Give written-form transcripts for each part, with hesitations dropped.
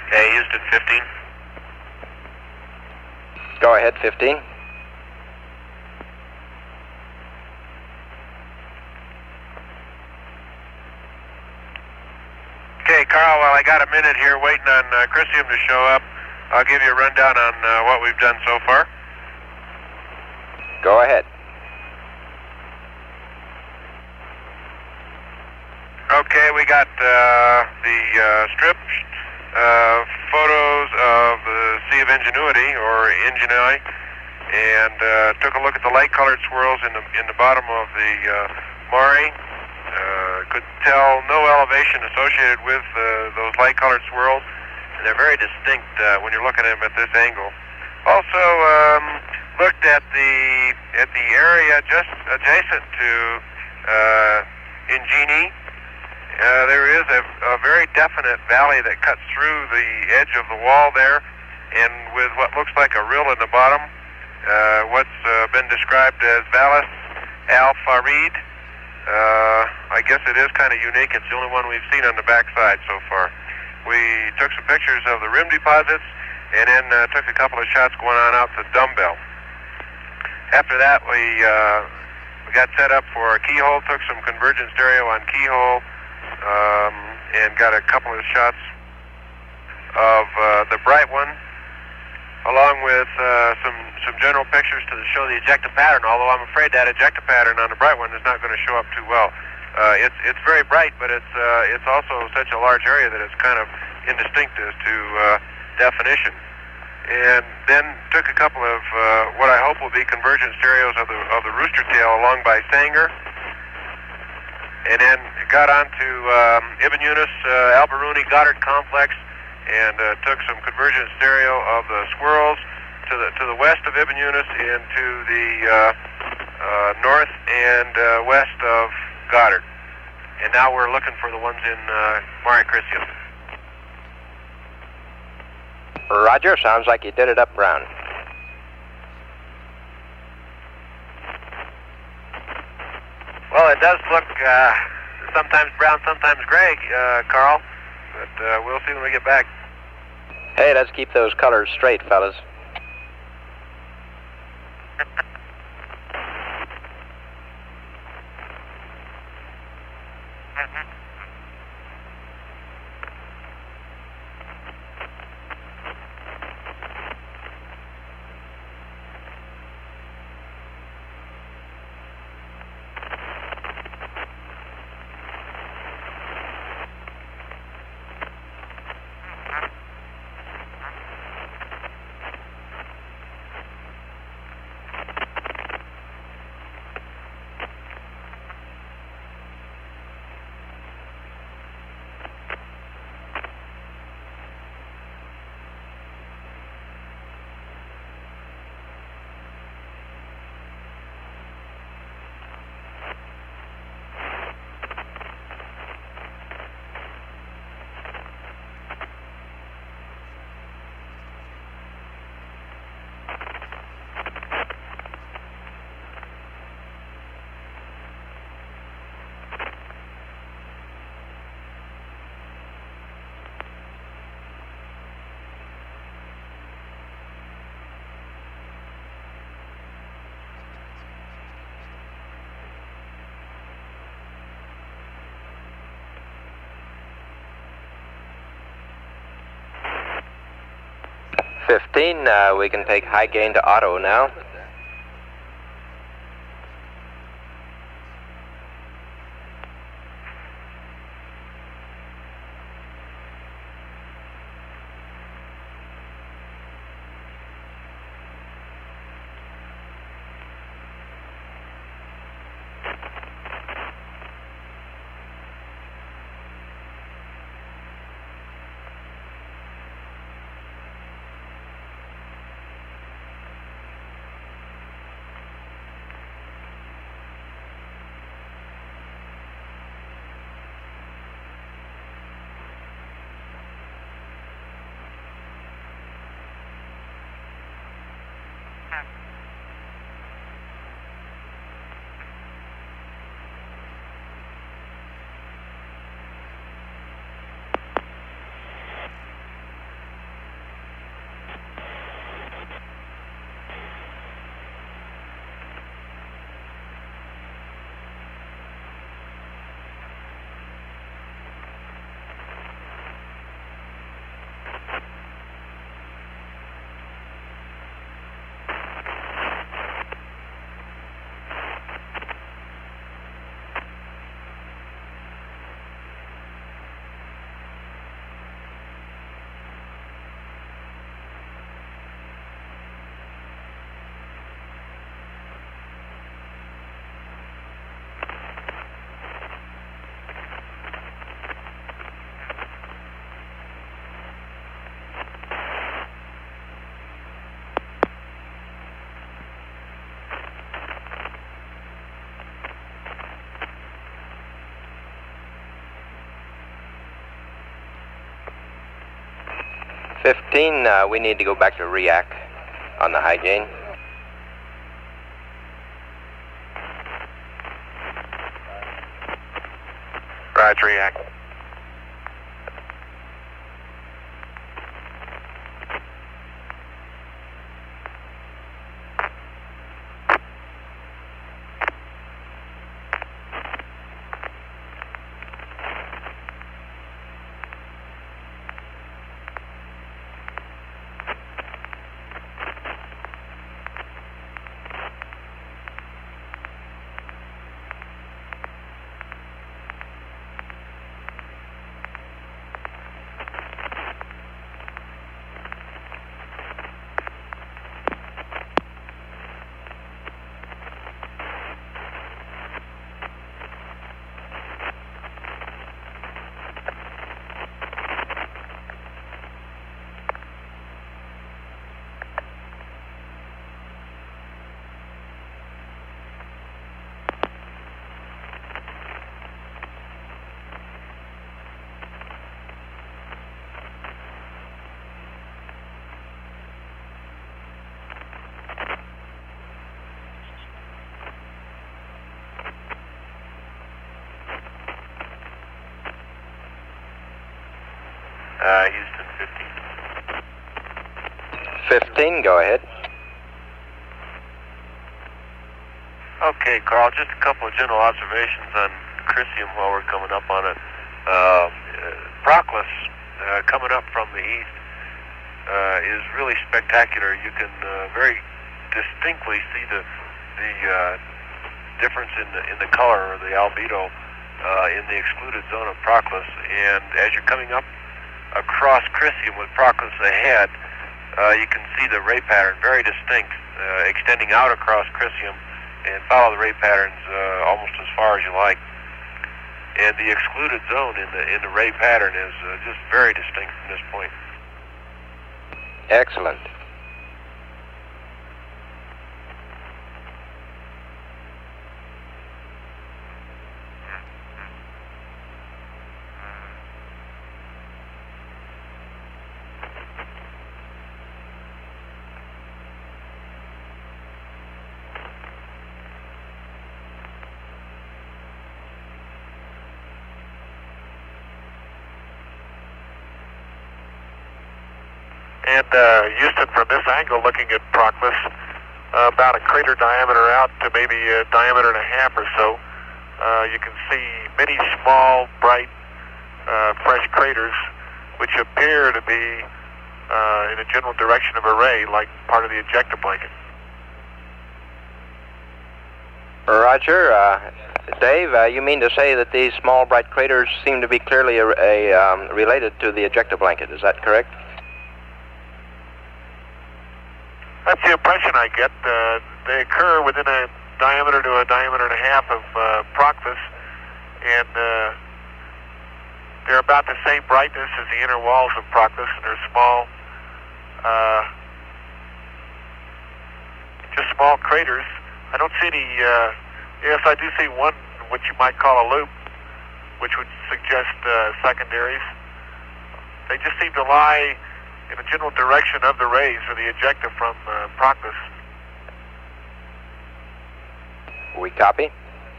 Hey, Houston 15. Go ahead, 15. Okay, Carl, while I got a minute here waiting on Christium to show up, I'll give you a rundown on what we've done so far. Go ahead. Okay, we got the strip photos of the Sea of Ingenuity, or Ingenui, and took a look at the light-colored swirls in the bottom of the Mare. Could tell no elevation associated with those light-colored swirls, and they're very distinct when you're looking at them at this angle. Also looked at the area just adjacent to Ingeni. There is a very definite valley that cuts through the edge of the wall there, and with what looks like a rill in the bottom, what's been described as Valles Al Farid. I guess it is kind of unique. It's the only one we've seen on the backside so far. We took some pictures of the rim deposits, and then took a couple of shots going on out to Dumbbell. After that, we got set up for a keyhole, took some convergent stereo on keyhole, and got a couple of shots of the bright one, along with some general pictures to show the ejecta pattern, although I'm afraid that ejecta pattern on the bright one is not going to show up too well. It's very bright, but it's also such a large area that it's kind of indistinct as to definition. And then took a couple of what I hope will be convergent stereos of the rooster tail along by Sanger, and then got on to Ibn Yunus, Al-Biruni, Goddard complex, and took some convergent stereo of the squirrels to the west of Ibn Yunus and to the north and west of Goddard. And now we're looking for the ones in Mare Crisium. Roger, sounds like you did it up brown. Well, it does look sometimes brown, sometimes gray, Carl, but we'll see when we get back. Hey, let's keep those colors straight, fellas. We can take high gain to auto now. 15, we need to go back to REAC on the high gain. Roger, REAC. Houston 15. 15, go ahead. Okay, Carl, just a couple of general observations on Crisium while we're coming up on it. Proclus, coming up from the east, is really spectacular. You can very distinctly see the difference in the color, or the albedo, in the excluded zone of Proclus. And as you're coming up across Crisium with Proclus ahead, you can see the ray pattern very distinct, extending out across Crisium, and follow the ray patterns almost as far as you like. And the excluded zone in the ray pattern is just very distinct from this point. Excellent. And Houston, from this angle, looking at Proclus, about a crater diameter out to maybe a diameter and a half or so, you can see many small, bright, fresh craters, which appear to be in a general direction of a ray, like part of the ejecta blanket. Roger. Dave, you mean to say that these small, bright craters seem to be clearly related to the ejecta blanket? Is that correct? That's the impression I get. They occur within a diameter to a diameter and a half of Proclus, and they're about the same brightness as the inner walls of Proclus, and they're small, just small craters. I don't see any, yes, I do see one, what you might call a loop, which would suggest secondaries. They just seem to lie in the general direction of the rays, or the ejecta from Proclus. We copy.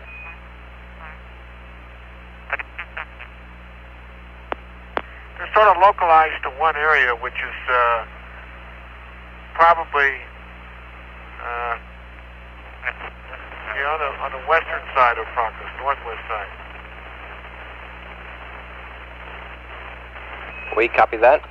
They're sort of localized to one area, which is probably on the western side of Proclus, northwest side. We copy that.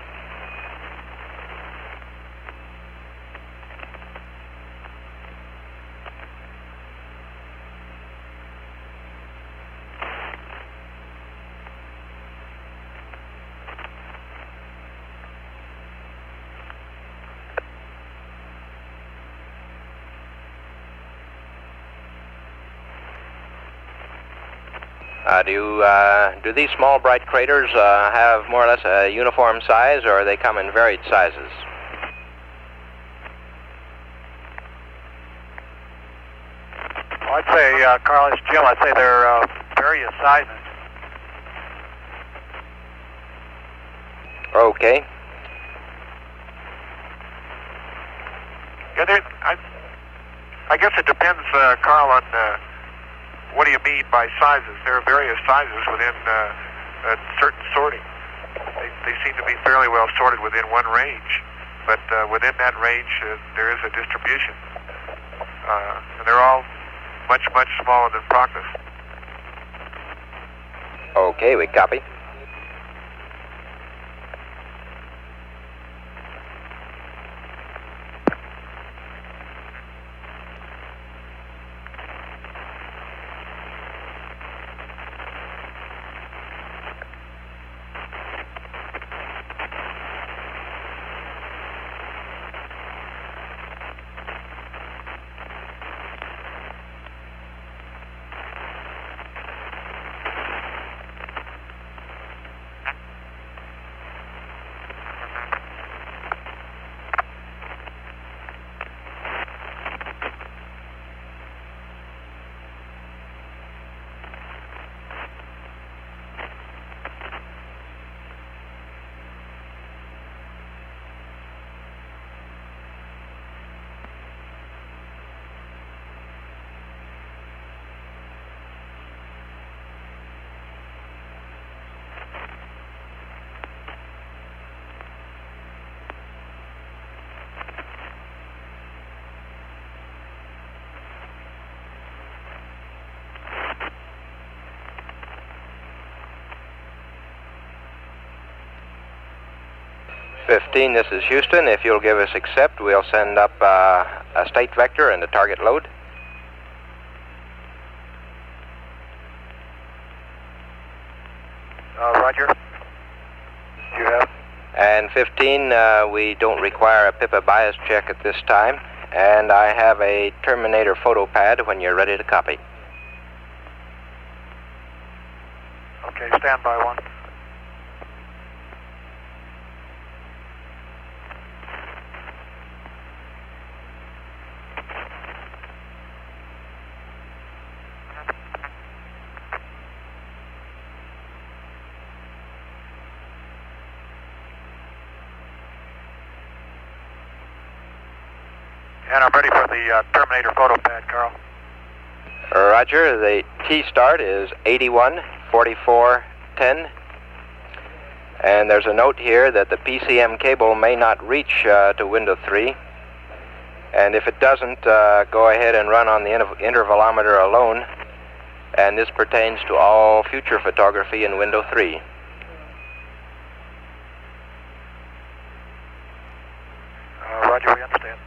Do these small bright craters have more or less a uniform size, or they come in varied sizes? Well, I'd say, Carl, it's Jim, I'd say they're various sizes. Okay. I guess it depends, Carl, on what do you mean by sizes. There are various sizes within certain sorting. They seem to be fairly well sorted within one range, but within that range there is a distribution. And they're all much, much smaller than Proctus. Okay, we copy. '15, this is Houston. If you'll give us accept, we'll send up a state vector and a target load. Roger. You have? And 15, we don't require a PIPA bias check at this time. And I have a Terminator photo pad when you're ready to copy. Okay, stand by one. And I'm ready for the Terminator photo pad, Carl. Roger. The T-start is 814410. And there's a note here that the PCM cable may not reach to window 3. And if it doesn't, go ahead and run on the intervalometer alone. And this pertains to all future photography in window 3. Roger, we understand.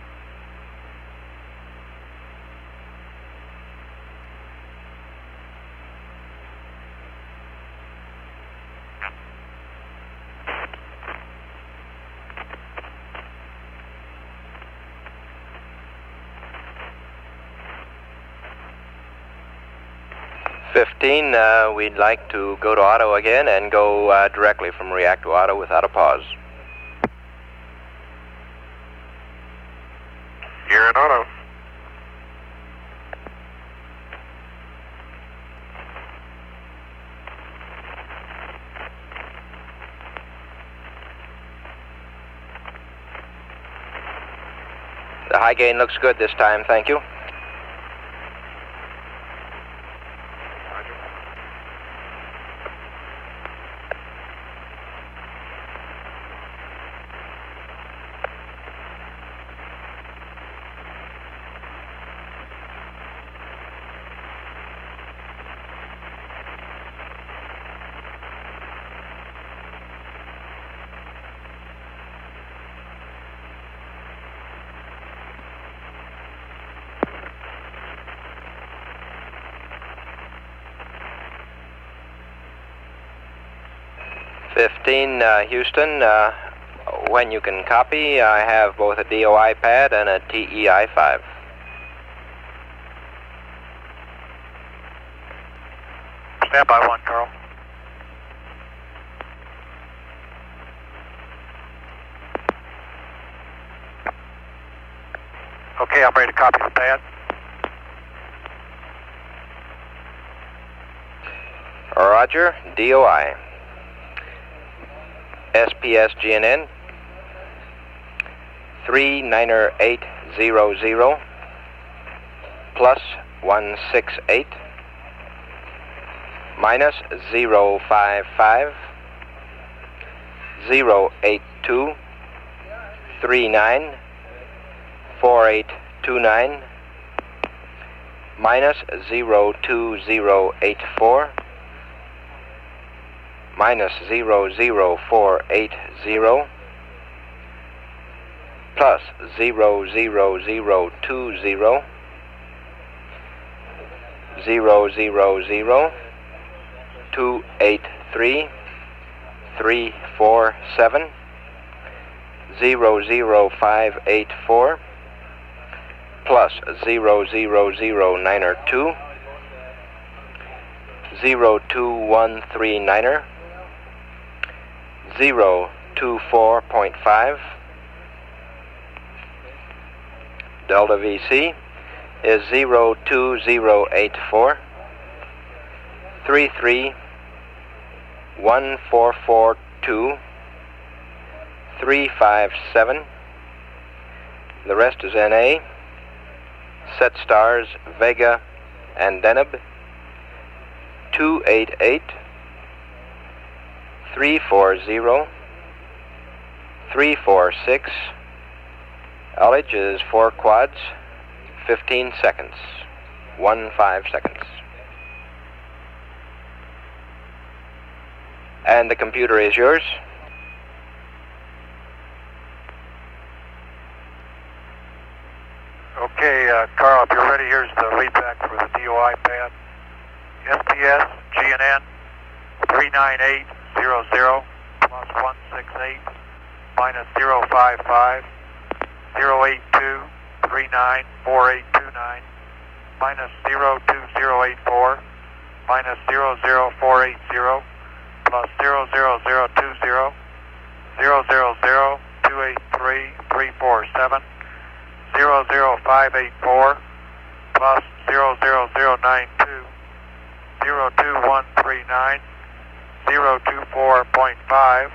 '15, we'd like to go to auto again and go directly from react to auto without a pause. You're in auto. The high gain looks good this time, thank you. '15, Houston, when you can copy, I have both a DOI pad and a TEI-5. Stand by one, Carl. Okay, I'm ready to copy the pad. Roger, DOI. SPS GNN 39800 plus 168 minus 055 082 39 4829 minus 02084 minus 00480 plus 00020 283 347 00584 plus 0009er2 02139er 024.5. Delta VC is 02084 331442 357. The rest is NA. Set stars Vega and Deneb 288 340 346. Ullage is 4 quads, 15 seconds, 15 seconds. And the computer is yours. Okay, Carl, if you're ready, here's the lead back for the DOI pad. SPS GNN 39800 plus 168 minus 055 082 39 4829 minus 02084 minus 00480 plus 00020 000283347 00584 plus 00092 02139 024.5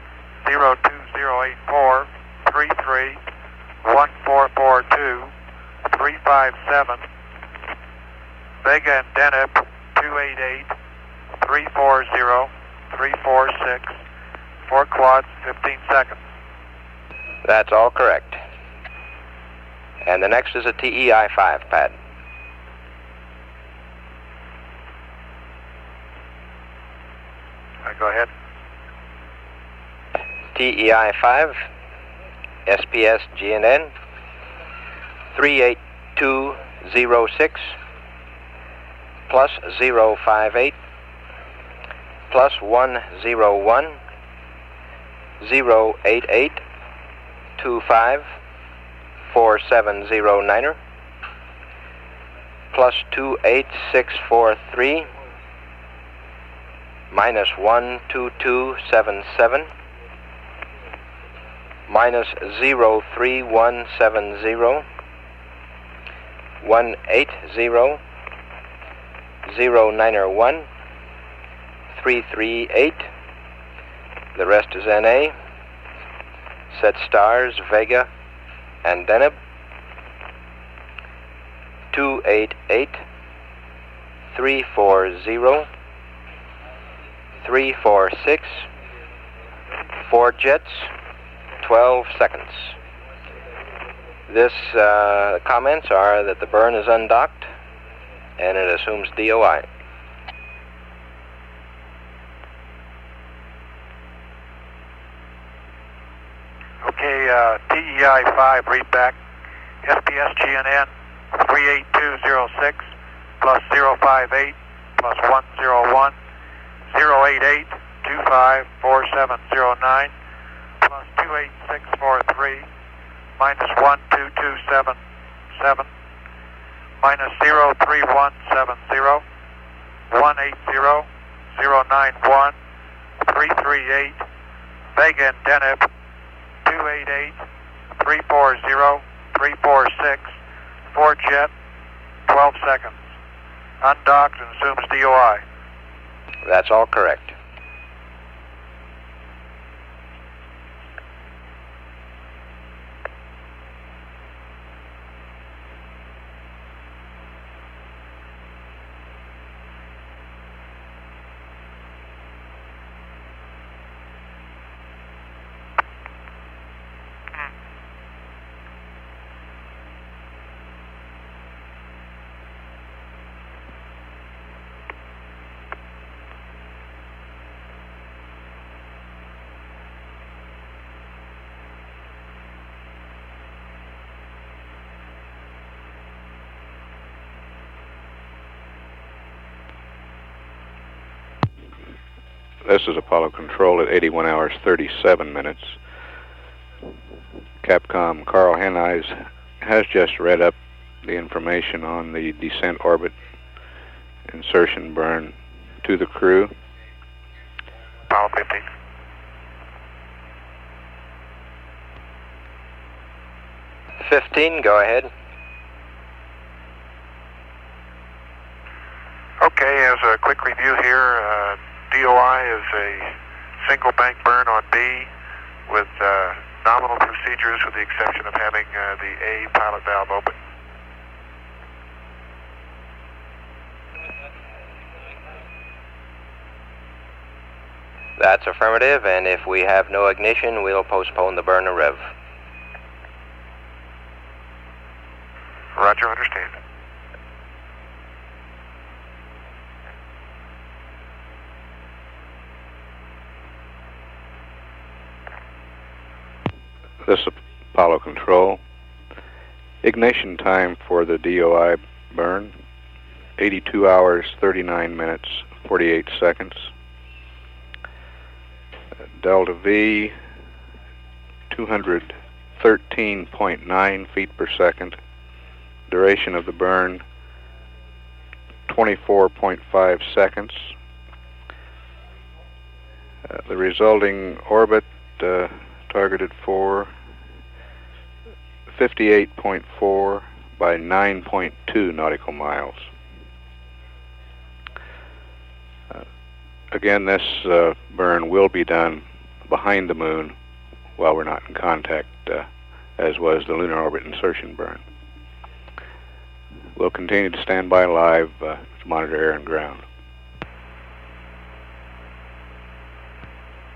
02084 33 1442 357 Vega and Deneb 288 340 346 4 quads 15 seconds. That's all correct. And the next is a TEI-5 pad. Go ahead. TEI-5 SPS GNN 38206 plus 058 plus 101 088 25 4709er plus 28643 minus 12277 minus 03170 180 091 338. The rest is NA. Set stars Vega and Deneb 288 340 346. 4 jets, 12 seconds. This comments are that the burn is undocked and it assumes DOI. Okay, TEI-5 readback. SPS GNN 38206 plus 058 plus 101 088 25 4709 plus 28643 minus 12277 minus 03170 180 091 338 Vega and Deneb 288 340 346 4 jet 12 seconds. Undocked and assumes DOI. That's all correct. This is Apollo Control at 81 hours 37 minutes. Capcom Carl Henneis has just read up the information on the descent orbit insertion burn to the crew. Apollo 15. Go ahead. Okay, as a quick review here, DOI is a single bank burn on B with nominal procedures with the exception of having the A pilot valve open. That's affirmative, and if we have no ignition, we'll postpone the burn to rev. Roger, understand. This is Apollo Control. Ignition time for the DOI burn, 82 hours, 39 minutes, 48 seconds. Delta V, 213.9 feet per second. Duration of the burn, 24.5 seconds. The resulting orbit targeted for 58.4 by 9.2 nautical miles. Again, this burn will be done behind the moon while we're not in contact, as was the lunar orbit insertion burn. We'll continue to stand by live to monitor air and ground.